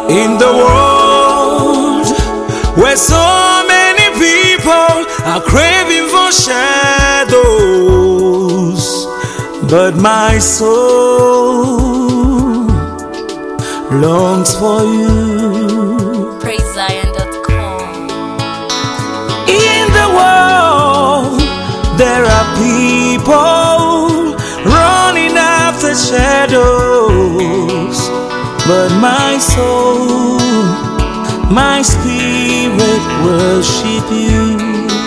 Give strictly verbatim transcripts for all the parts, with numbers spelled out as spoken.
In the world where so many people are craving for shadows, but my soul longs for you. Praise Zion dot com. In the world there are people running after shadows, but my soul, my spirit worship you.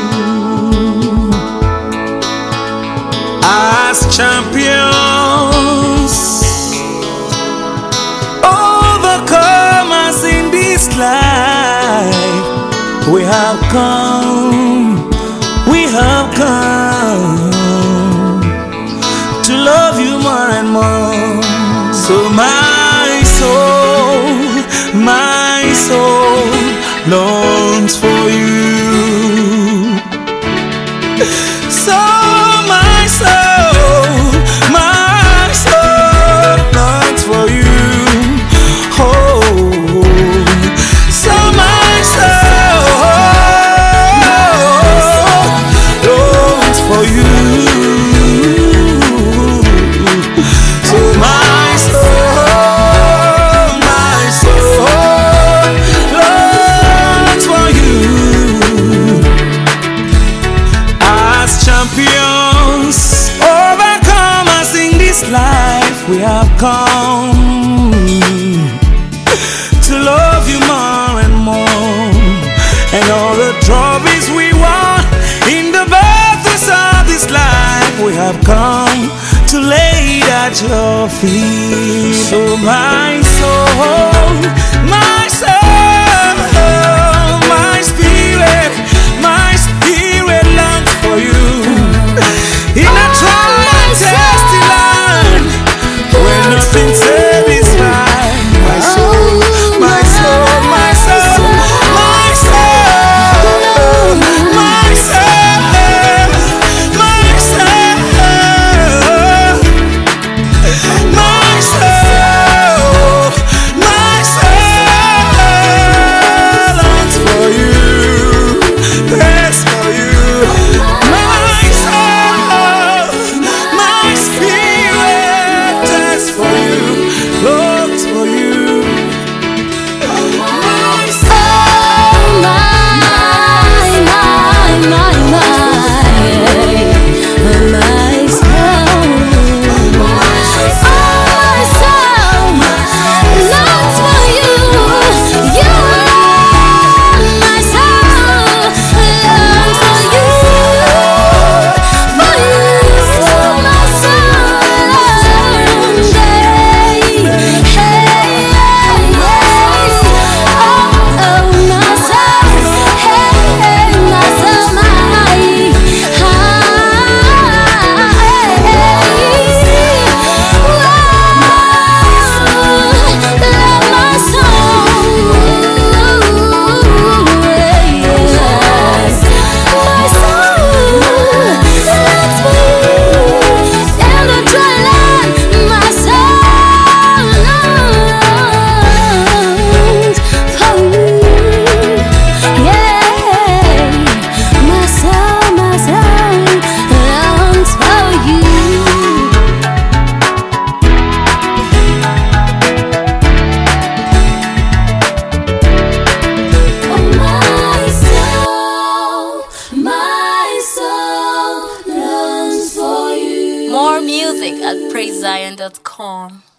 As champions, overcomers in this life, we have come, we have come to love you more and more. So my soul, my soul longs for you. So my soul, my soul longs for you. Oh, so my soul longs for you. So my soul, my soul longs for you. As champions, overcomers in this life, we have come to love you more and more. And all the trophies we won in the battles of this life, we have come to lay it at your feet. So my soul, my soul, my spirit, my spirit longs for you. In a dry and thirsty land where nothing satisfies. My soul, my soul, my soul, my soul, my soul, my soul, my soul, my soul longs for you, thirsts for you. My soul, my spirit thirsts for you, longs for you. My soul, More music at Praise Zion dot com.